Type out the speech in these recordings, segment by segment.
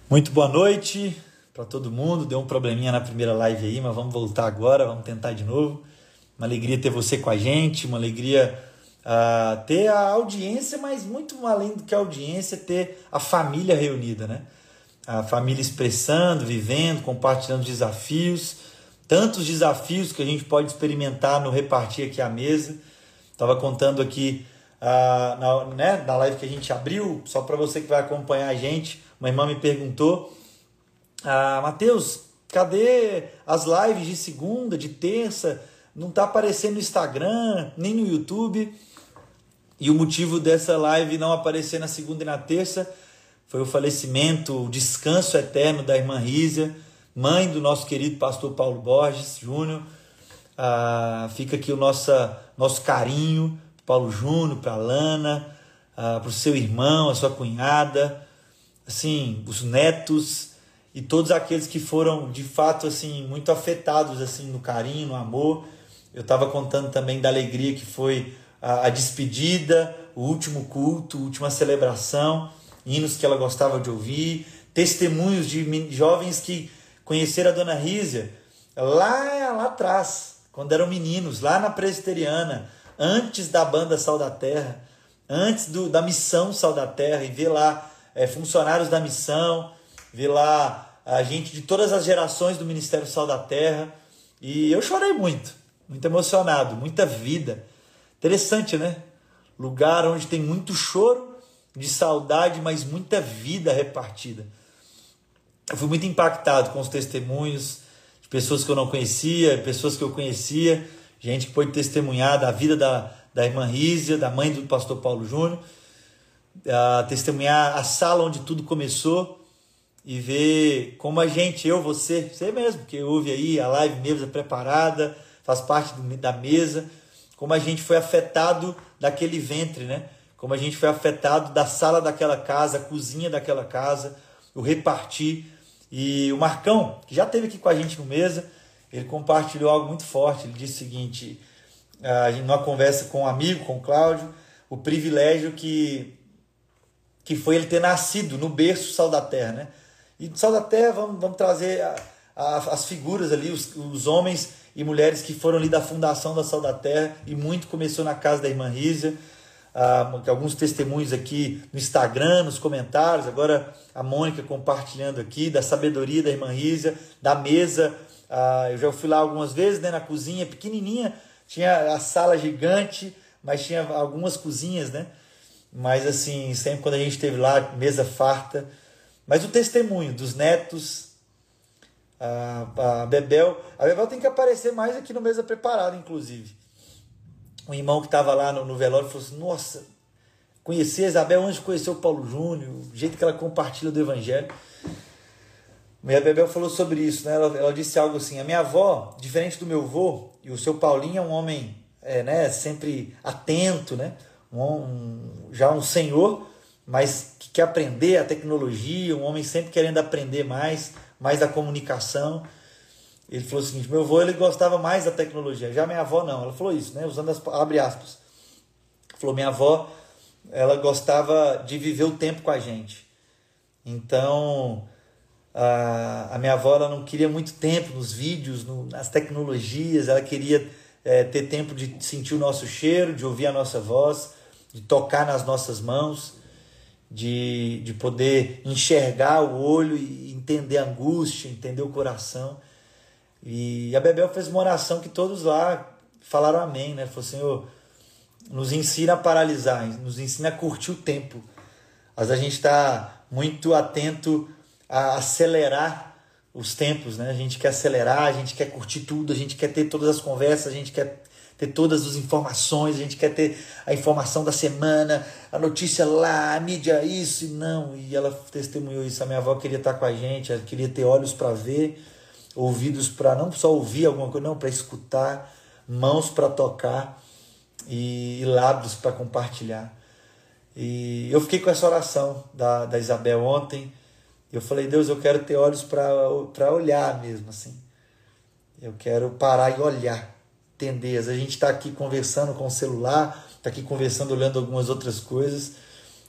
Muito boa noite para todo mundo. Deu um probleminha na primeira live aí, mas vamos voltar agora, vamos tentar de novo. Uma alegria ter você com a gente, uma alegria ter a audiência, mas muito além do que a audiência, ter a família reunida, né? A família expressando, vivendo, compartilhando desafios, tantos desafios que a gente pode experimentar no Repartir Aqui a Mesa. Estava contando aqui na live que a gente abriu, só para você que vai acompanhar a gente. Uma irmã me perguntou: Mateus, cadê as lives de segunda, de terça? Não está aparecendo no Instagram, nem no YouTube. E o motivo dessa live não aparecer na segunda e na terça foi o falecimento, o descanso eterno da irmã Rízia, mãe do nosso querido pastor Paulo Borges Júnior. Fica aqui o nosso carinho para Paulo Júnior, para a Lana, para o seu irmão, a sua cunhada, assim, os netos e todos aqueles que foram de fato assim muito afetados assim no carinho, no amor. Eu estava contando também da alegria que foi a despedida, o último culto, a última celebração, hinos que ela gostava de ouvir, testemunhos de jovens que conheceram a Dona Rízia lá atrás, quando eram meninos, lá na Presbiteriana, antes da banda Sal da Terra, antes da missão Sal da Terra, e ver lá funcionários da missão, ver lá a gente de todas as gerações do Ministério Sal da Terra. E eu chorei muito emocionado, muita vida. Interessante, né? Lugar onde tem muito choro de saudade, mas muita vida repartida. Eu fui muito impactado com os testemunhos de pessoas que eu não conhecia, pessoas que eu conhecia, gente que pôde testemunhar da vida da irmã Rízia, da mãe do pastor Paulo Júnior, testemunhar a sala onde tudo começou e ver como a gente, você mesmo, que ouve aí a live Mesa Preparada, faz parte da mesa, como a gente foi afetado daquele ventre, né? Como a gente foi afetado da sala daquela casa, a cozinha daquela casa, o Repartir. E o Marcão, que já esteve aqui com a gente no Mesa, ele compartilhou algo muito forte. Ele disse o seguinte, numa conversa com um amigo, com o Cláudio, o privilégio que foi ele ter nascido no berço Sal da Terra, né? E do Sal da Terra vamos trazer as figuras ali, os homens e mulheres que foram ali da fundação da Sal da Terra, e muito começou na casa da irmã Rízia. Alguns testemunhos aqui no Instagram, nos comentários, agora a Mônica compartilhando aqui da sabedoria da irmã Rízia, da mesa. Eu já fui lá algumas vezes, né, na cozinha pequenininha, tinha a sala gigante, mas tinha algumas cozinhas, né? Mas assim, sempre quando a gente esteve lá, mesa farta. Mas o testemunho dos netos, a Bebel tem que aparecer mais aqui no Mesa Preparada, inclusive. Um irmão que estava lá no velório falou assim: nossa, conheci a Isabel antes de conhecer o Paulo Júnior, o jeito que ela compartilha do Evangelho. E a Bebel falou sobre isso, né? Ela disse algo assim: a minha avó, diferente do meu avô, e o seu Paulinho é um homem né, sempre atento, né? Já um senhor, mas que quer aprender a tecnologia, um homem sempre querendo aprender mais da comunicação. Ele falou o seguinte: meu avô, ele gostava mais da tecnologia, já minha avó não. Ela falou isso, né, usando abre aspas. Falou: minha avó, ela gostava de viver o tempo com a gente. Então, a minha avó, ela não queria muito tempo nos vídeos, nas tecnologias. Ela queria ter tempo de sentir o nosso cheiro, de ouvir a nossa voz, de tocar nas nossas mãos, de poder enxergar o olho e entender a angústia, entender o coração. E a Bebel fez uma oração que todos lá falaram amém, né? Falou: Senhor, nos ensina a paralisar, nos ensina a curtir o tempo. Às vezes a gente está muito atento a acelerar os tempos, né? A gente quer acelerar, a gente quer curtir tudo, a gente quer ter todas as conversas, a gente quer ter todas as informações, a gente quer ter a informação da semana, a notícia lá, a mídia isso e não. E ela testemunhou isso. A minha avó queria estar com a gente, ela queria ter olhos para ver, ouvidos para não só ouvir alguma coisa, não, para escutar, mãos para tocar e lábios para compartilhar. E eu fiquei com essa oração da Isabel ontem. Eu falei: Deus, eu quero ter olhos para olhar mesmo, assim. Eu quero parar e olhar, entender. Às vezes a gente está aqui conversando com o celular, está aqui conversando, olhando algumas outras coisas,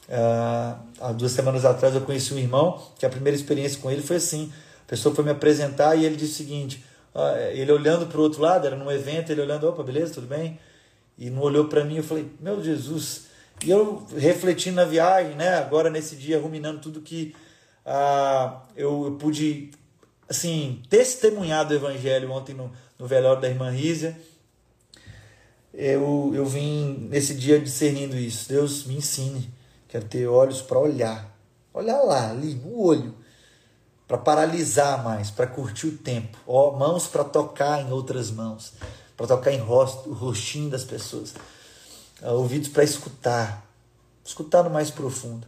Há 2 semanas atrás eu conheci um irmão, que a primeira experiência com ele foi assim. A pessoa foi me apresentar e ele disse o seguinte, ele olhando para o outro lado, era num evento, ele olhando, opa, beleza, tudo bem? E não olhou para mim, eu falei, meu Jesus. E eu refletindo na viagem, né, agora nesse dia, ruminando tudo que eu pude, assim, testemunhar do Evangelho ontem no velório da irmã Rízia. Eu vim nesse dia discernindo isso. Deus me ensine. Quero ter olhos para olhar lá, ali, no olho, para paralisar mais, para curtir o tempo. Mãos para tocar em outras mãos, para tocar em o rostinho das pessoas. Ouvidos para escutar no mais profundo.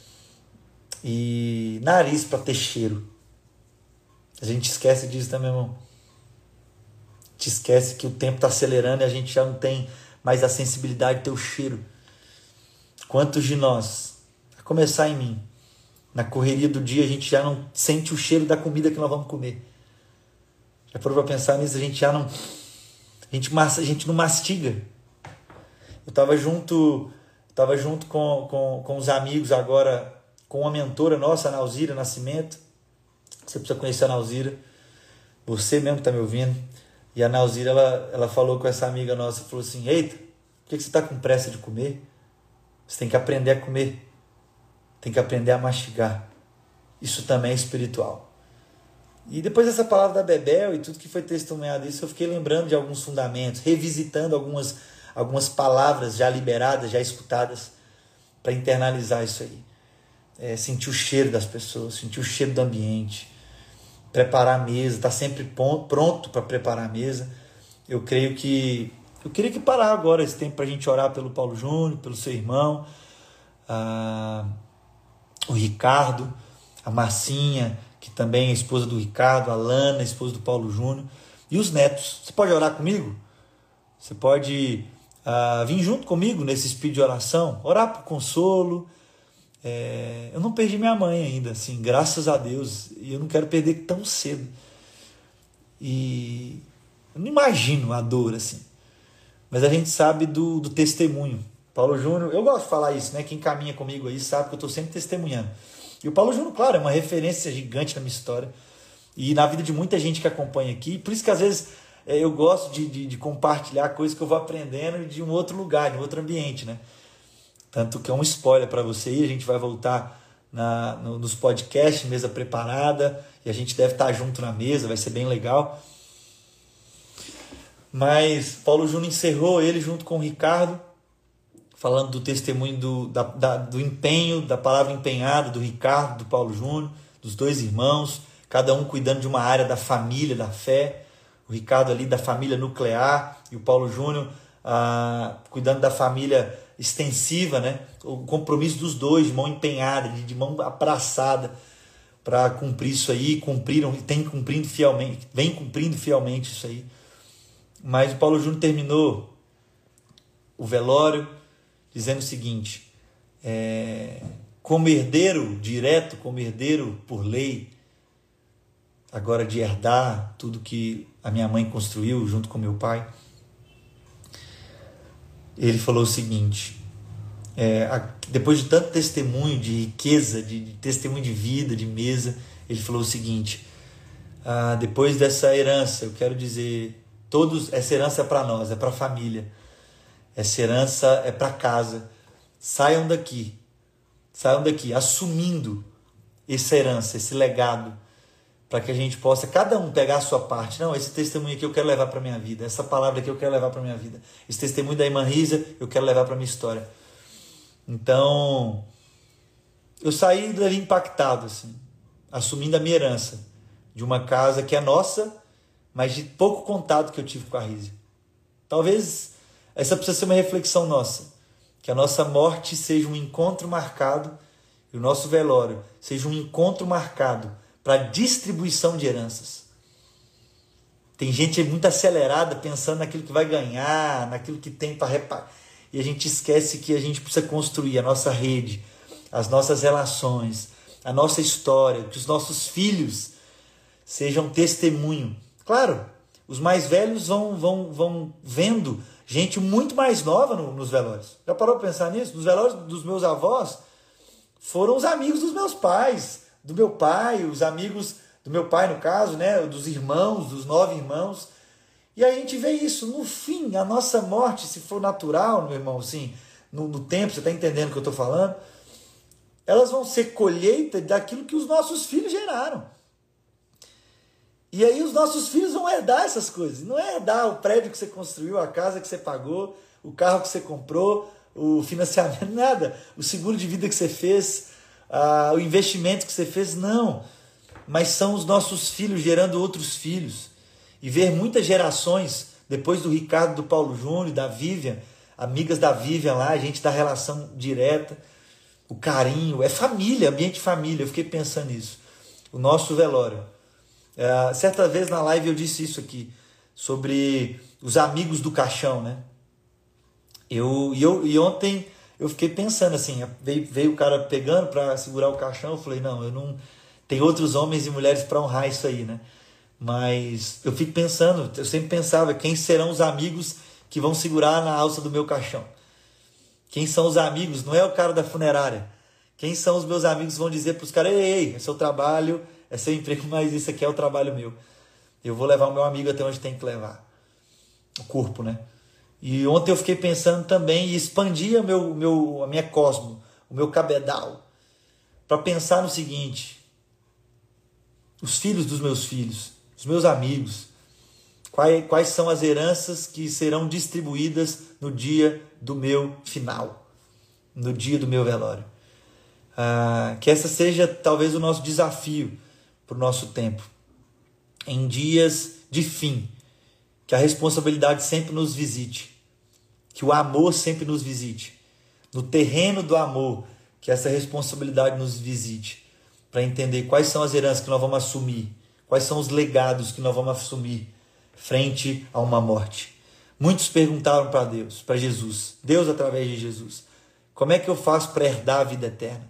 E nariz para ter cheiro. A gente esquece disso também, irmão. A gente esquece que o tempo está acelerando e a gente já não tem mais a sensibilidade de ter o cheiro. Quantos de nós, a começar em mim, na correria do dia a gente já não sente o cheiro da comida que nós vamos comer. Já parou para pensar nisso? A gente já não... A gente não mastiga. Eu estava junto com os amigos agora, com uma mentora nossa, a Nauzira Nascimento. Você precisa conhecer a Nauzira. Você mesmo que está me ouvindo. E a Nauzira, ela falou com essa amiga nossa, falou assim, eita, por que você está com pressa de comer? Você tem que aprender a comer. Tem que aprender a mastigar. Isso também é espiritual. E depois dessa palavra da Bebel e tudo que foi testemunhado isso, eu fiquei lembrando de alguns fundamentos, revisitando algumas palavras já liberadas, já escutadas, para internalizar isso aí. Sentir o cheiro das pessoas, sentir o cheiro do ambiente, preparar a mesa, estar sempre pronto para preparar a mesa. Eu queria que parar agora esse tempo para a gente orar pelo Paulo Júnior, pelo seu irmão, o Ricardo, a Marcinha, que também é esposa do Ricardo, a Lana, esposa do Paulo Júnior, e os netos. Você pode orar comigo? Você pode vir junto comigo nesse espírito de oração, orar por consolo. Eu não perdi minha mãe ainda, assim, graças a Deus, e eu não quero perder tão cedo. E eu não imagino a dor, assim. Mas a gente sabe do testemunho. Paulo Júnior, eu gosto de falar isso, né? Quem caminha comigo aí sabe que eu estou sempre testemunhando. E o Paulo Júnior, claro, é uma referência gigante na minha história. E na vida de muita gente que acompanha aqui. Por isso que às vezes eu gosto de compartilhar coisas que eu vou aprendendo de um outro lugar, de um outro ambiente, né? Tanto que é um spoiler para você aí, a gente vai voltar nos podcasts, mesa preparada, e a gente deve estar junto na mesa, vai ser bem legal. Mas Paulo Júnior encerrou ele junto com o Ricardo, falando do testemunho do empenho, da palavra empenhada do Ricardo, do Paulo Júnior, dos dois irmãos, cada um cuidando de uma área da família, da fé. O Ricardo ali da família nuclear e o Paulo Júnior cuidando da família extensiva, né? O compromisso dos dois, de mão empenhada, de mão abraçada para cumprir isso aí, cumpriram e vem cumprindo fielmente isso aí. Mas o Paulo Júnior terminou o velório dizendo o seguinte, como herdeiro direto, como herdeiro por lei, agora de herdar tudo que a minha mãe construiu junto com meu pai, ele falou o seguinte, depois de tanto testemunho de riqueza, de testemunho de vida, de mesa, ele falou o seguinte, depois dessa herança, eu quero dizer, essa herança é para nós, é para a família, essa herança é para casa, saiam daqui, assumindo essa herança, esse legado, para que a gente possa, cada um pegar a sua parte. Não, esse testemunho aqui eu quero levar para a minha vida, essa palavra aqui eu quero levar para a minha vida, esse testemunho da irmã Risa eu quero levar para a minha história. Então, eu saí dali impactado, assim, assumindo a minha herança, de uma casa que é nossa, mas de pouco contato que eu tive com a Risa. Talvez essa precisa ser uma reflexão nossa, que a nossa morte seja um encontro marcado, e o nosso velório seja um encontro marcado para distribuição de heranças. Tem gente muito acelerada pensando naquilo que vai ganhar, naquilo que tem para reparar. E a gente esquece que a gente precisa construir a nossa rede, as nossas relações, a nossa história, que os nossos filhos sejam testemunho. Claro, os mais velhos vão vendo gente muito mais nova nos velórios. Já parou para pensar nisso? Nos velórios dos meus avós, foram os amigos dos meus pais, do meu pai, os amigos do meu pai, no caso, né, dos irmãos, dos 9 irmãos. E aí a gente vê isso. No fim, a nossa morte, se for natural, meu irmão, assim, no tempo, você está entendendo o que eu estou falando? Elas vão ser colheita daquilo que os nossos filhos geraram. E aí os nossos filhos vão herdar essas coisas. Não é herdar o prédio que você construiu, a casa que você pagou, o carro que você comprou, o financiamento, nada. O seguro de vida que você fez, o investimento que você fez, não. Mas são os nossos filhos gerando outros filhos. E ver muitas gerações, depois do Ricardo, do Paulo Júnior, da Vivian, amigas da Vivian lá, a gente dá relação direta, o carinho, é família, ambiente família. Eu fiquei pensando nisso. O nosso velório. Certa vez na live eu disse isso aqui, sobre os amigos do caixão, né? E ontem eu fiquei pensando assim, veio o cara pegando para segurar o caixão, eu falei, não, eu não... Tem outros homens e mulheres para honrar isso aí, né? Mas eu fico pensando, eu sempre pensava, quem serão os amigos que vão segurar na alça do meu caixão? Quem são os amigos? Não é o cara da funerária. Quem são os meus amigos que vão dizer para os caras, ei, é seu trabalho, é seu emprego, mas isso aqui é o trabalho meu. Eu vou levar o meu amigo até onde tem que levar. O corpo, né? E ontem eu fiquei pensando também e expandir a minha cosmo, o meu cabedal, para pensar no seguinte: os filhos dos meus filhos, os meus amigos, quais são as heranças que serão distribuídas no dia do meu final, no dia do meu velório. Que essa seja talvez o nosso desafio para o nosso tempo. Em dias de fim, que a responsabilidade sempre nos visite, que o amor sempre nos visite. No terreno do amor, que essa responsabilidade nos visite, para entender quais são as heranças que nós vamos assumir, quais são os legados que nós vamos assumir frente a uma morte. Muitos perguntaram para Deus, para Jesus, Deus através de Jesus, como é que eu faço para herdar a vida eterna?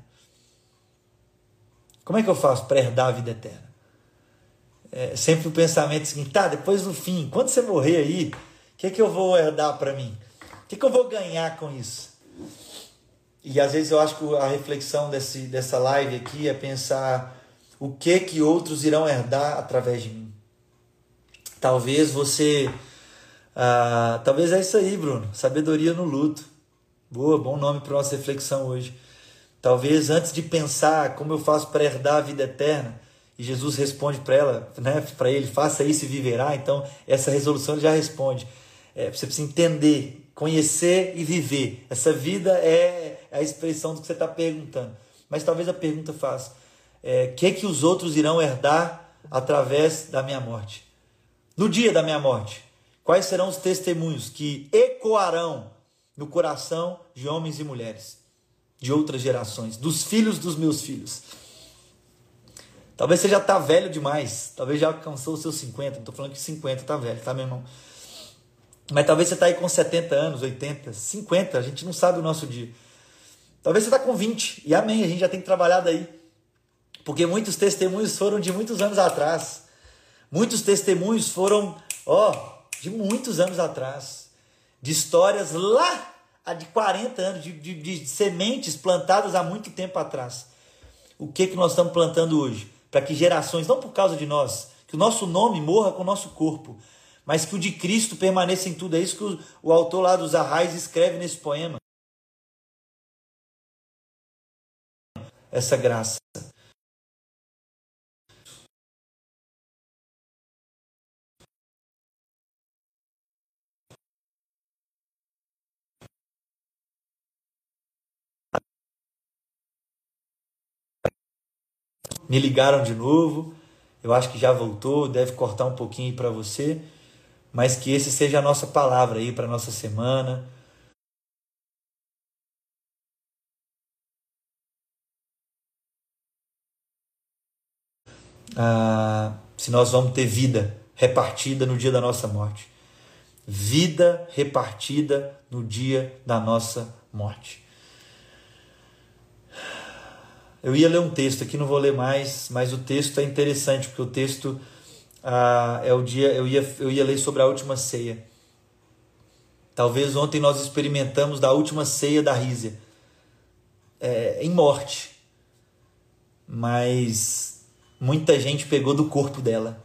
Como é que eu faço para herdar a vida eterna? Sempre o pensamento seguinte, depois do fim, quando você morrer aí, o que eu vou herdar para mim? O que eu vou ganhar com isso? E às vezes eu acho que a reflexão dessa live aqui é pensar o que outros irão herdar através de mim. Talvez você... talvez é isso aí, Bruno. Sabedoria no luto. Boa, bom nome para nossa reflexão hoje. Talvez antes de pensar como eu faço para herdar a vida eterna, e Jesus responde para ela, né, para ele, faça isso e viverá. Então essa resolução ele já responde. Você precisa entender, conhecer e viver. Essa vida é a expressão do que você está perguntando. Mas talvez a pergunta faça, que os outros irão herdar através da minha morte? No dia da minha morte, quais serão os testemunhos que ecoarão no coração de homens e mulheres, de outras gerações, dos filhos dos meus filhos? Talvez você já está velho demais, talvez já alcançou os seus 50, não estou falando que 50 está velho, tá, meu irmão? Mas talvez você está aí com 70 anos, 80, 50, a gente não sabe o nosso dia. Talvez você está com 20, e amém, a gente já tem trabalhado aí. Porque muitos testemunhos foram de muitos anos atrás. Muitos testemunhos foram, de muitos anos atrás. De histórias lá de 40 anos, de sementes plantadas há muito tempo atrás. O que nós estamos plantando hoje? Para que gerações, não por causa de nós, que o nosso nome morra com o nosso corpo, mas que o de Cristo permaneça em tudo. É isso que o autor lá dos Arrais escreve nesse poema. Essa graça. Me ligaram de novo, eu acho que já voltou, deve cortar um pouquinho para você, mas que esse seja a nossa palavra aí para a nossa semana. Se nós vamos ter vida repartida no dia da nossa morte. Vida repartida no dia da nossa morte. Eu ia ler um texto aqui, não vou ler mais, mas o texto é interessante, porque o texto eu ia ler sobre a última ceia. Talvez ontem nós experimentamos da última ceia da Rízia, em morte. mas muita gente pegou do corpo dela.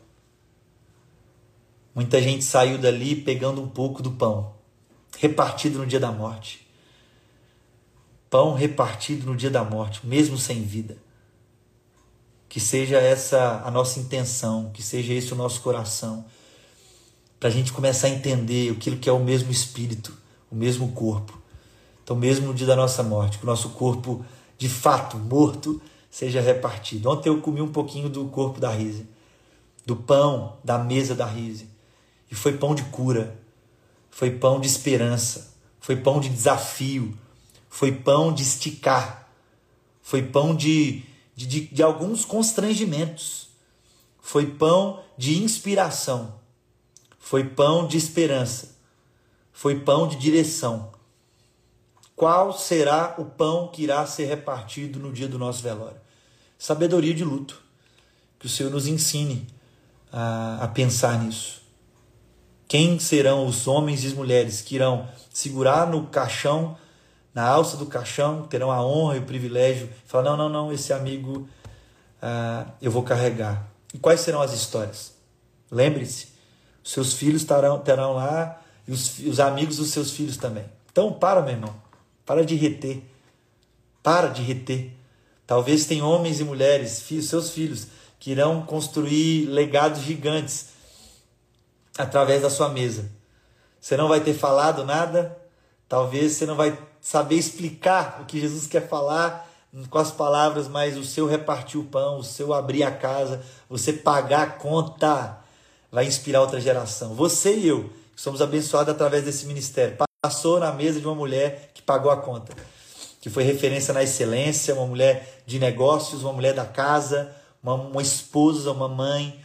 Muita gente saiu dali pegando um pouco do pão, repartido no dia da morte. Pão repartido no dia da morte, mesmo sem vida. Que seja essa a nossa intenção, que seja esse o nosso coração, para a gente começar a entender aquilo que é o mesmo Espírito, o mesmo corpo. Então, mesmo no dia da nossa morte, que o nosso corpo, de fato, morto, seja repartido. Ontem eu comi um pouquinho do corpo da Rise, do pão da mesa da Rise. E foi pão de cura, foi pão de esperança, foi pão de desafio, foi pão de esticar, foi pão de alguns constrangimentos, foi pão de inspiração, foi pão de esperança, foi pão de direção. Qual será o pão que irá ser repartido no dia do nosso velório? Sabedoria de luto. Que o Senhor nos ensine a pensar nisso. Quem serão os homens e as mulheres que irão segurar no caixão, na alça do caixão, terão a honra e o privilégio de falar, não, esse amigo eu vou carregar. E quais serão as histórias? Lembre-se, os seus filhos terão lá e os amigos dos seus filhos também. Então, meu irmão. Para de reter. Para de reter. Talvez tenha homens e mulheres, seus filhos, que irão construir legados gigantes através da sua mesa. Você não vai ter falado nada, talvez você não vai saber explicar o que Jesus quer falar com as palavras, mas o seu repartir o pão, o seu abrir a casa, você pagar a conta, vai inspirar outra geração. Você e eu, que somos abençoados através desse ministério, passou na mesa de uma mulher que pagou a conta, que foi referência na excelência, uma mulher de negócios, uma mulher da casa, uma esposa, uma mãe,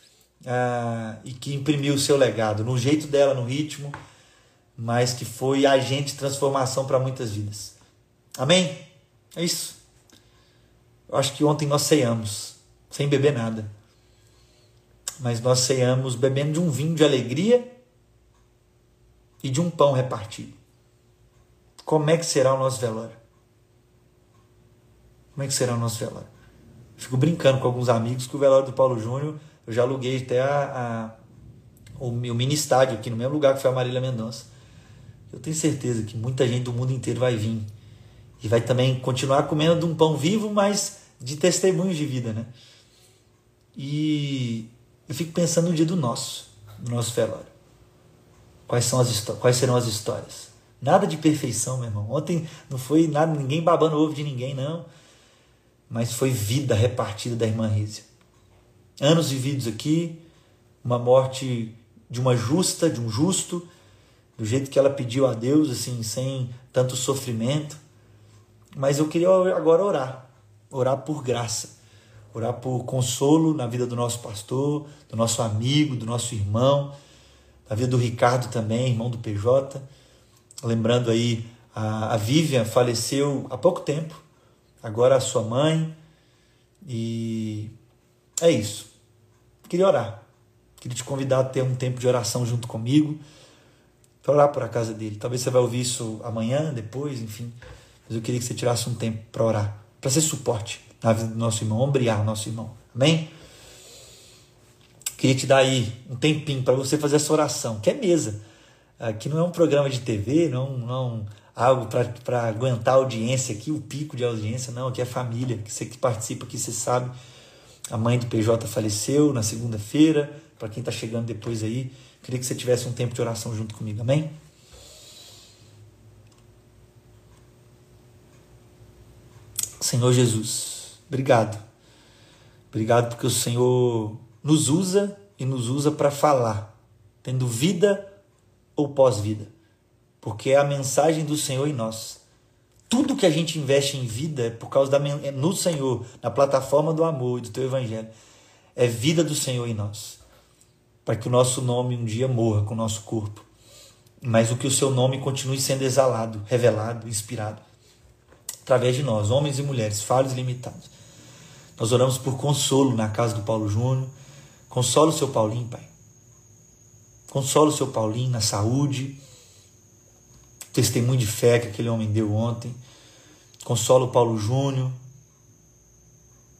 e que imprimiu o seu legado, no jeito dela, no ritmo, mas que foi agente de transformação para muitas vidas. Amém? É isso. Eu acho que ontem nós ceamos, sem beber nada, mas nós ceamos bebendo de um vinho de alegria e de um pão repartido. Como é que será o nosso velório? Como é que será o nosso velório? Fico brincando com alguns amigos que o velório do Paulo Júnior, eu já aluguei até o meu mini estádio aqui no mesmo lugar que foi a Marília Mendonça. Eu tenho certeza que muita gente do mundo inteiro vai vir e vai também continuar comendo de um pão vivo, mas de testemunhos de vida, né? E eu fico pensando no dia do nosso velório. Quais serão as histórias? Nada de perfeição, meu irmão. Ontem não foi nada, ninguém babando o ovo de ninguém, não. Mas foi vida repartida da irmã Rízia. Anos vividos aqui, uma morte de uma justa, de um justo, do jeito que ela pediu a Deus, assim, sem tanto sofrimento. Mas eu queria agora orar por graça, orar por consolo na vida do nosso pastor, do nosso amigo, do nosso irmão, na vida do Ricardo também, irmão do PJ. Lembrando aí, a Vivian faleceu há pouco tempo, agora a sua mãe, e é isso. Queria orar, queria te convidar a ter um tempo de oração junto comigo, para orar por a casa dele. Talvez você vai ouvir isso amanhã, depois, enfim, mas eu queria que você tirasse um tempo para orar, para ser suporte na vida do nosso irmão, ombrear o nosso irmão, amém? Queria te dar aí um tempinho para você fazer essa oração, que é mesa. Aqui não é um programa de TV, não algo para aguentar a audiência aqui, o pico de audiência, não. Aqui é família, que você que participa aqui, você sabe. A mãe do PJ faleceu na segunda-feira. Para quem está chegando depois aí, queria que você tivesse um tempo de oração junto comigo, amém? Senhor Jesus, obrigado. Obrigado porque o Senhor nos usa e nos usa para falar, tendo vida ou pós-vida, porque é a mensagem do Senhor em nós. Tudo que a gente investe em vida é por causa no Senhor, na plataforma do amor e do teu evangelho, é vida do Senhor em nós, para que o nosso nome um dia morra com o nosso corpo, mas o que o seu nome continue sendo exalado, revelado, inspirado, através de nós, homens e mulheres, falhos e limitados. Nós oramos por consolo na casa do Paulo Júnior. Consola o seu Paulinho, Pai. Consola o seu Paulinho na saúde. Testemunho de fé que aquele homem deu ontem. Consola o Paulo Júnior.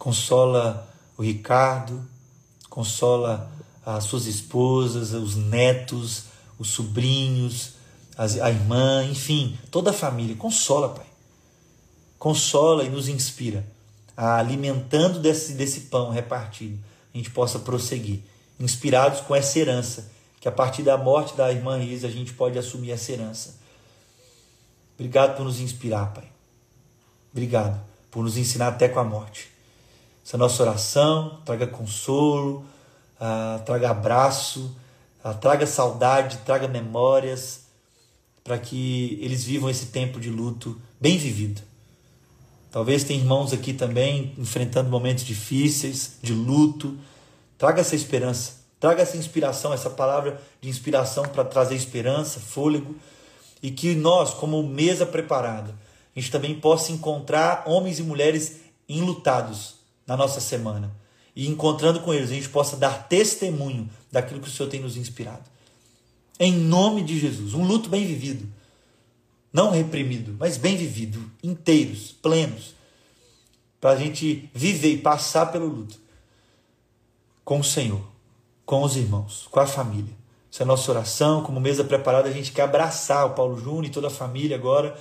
Consola o Ricardo, consola as suas esposas, os netos, os sobrinhos, a irmã, enfim, toda a família. Consola, Pai. Consola e nos inspira a, alimentando desse pão repartido, a gente possa prosseguir, inspirados com essa herança, que a partir da morte da irmã Risa a gente pode assumir essa herança. Obrigado por nos inspirar, Pai. Obrigado por nos ensinar até com a morte. Essa nossa oração traga consolo, traga abraço, traga saudade, traga memórias, para que eles vivam esse tempo de luto bem vivido. Talvez tenha irmãos aqui também enfrentando momentos difíceis, de luto. Traga essa esperança, traga essa inspiração, essa palavra de inspiração para trazer esperança, fôlego, e que nós, como mesa preparada, a gente também possa encontrar homens e mulheres enlutados na nossa semana. E encontrando com eles, a gente possa dar testemunho daquilo que o Senhor tem nos inspirado. Em nome de Jesus, um luto bem vivido. Não reprimido, mas bem vivido, inteiros, plenos. Para a gente viver e passar pelo luto com o Senhor, com os irmãos, com a família. Essa é a nossa oração. Como mesa preparada, a gente quer abraçar o Paulo Júnior e toda a família agora,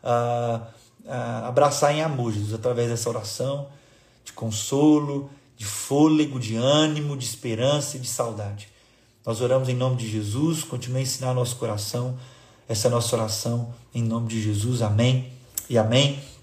abraçar em amor, Jesus, através dessa oração de consolo, de fôlego, de ânimo, de esperança e de saudade. Nós oramos em nome de Jesus, continue a ensinar nosso coração, essa é a nossa oração, em nome de Jesus, amém e amém.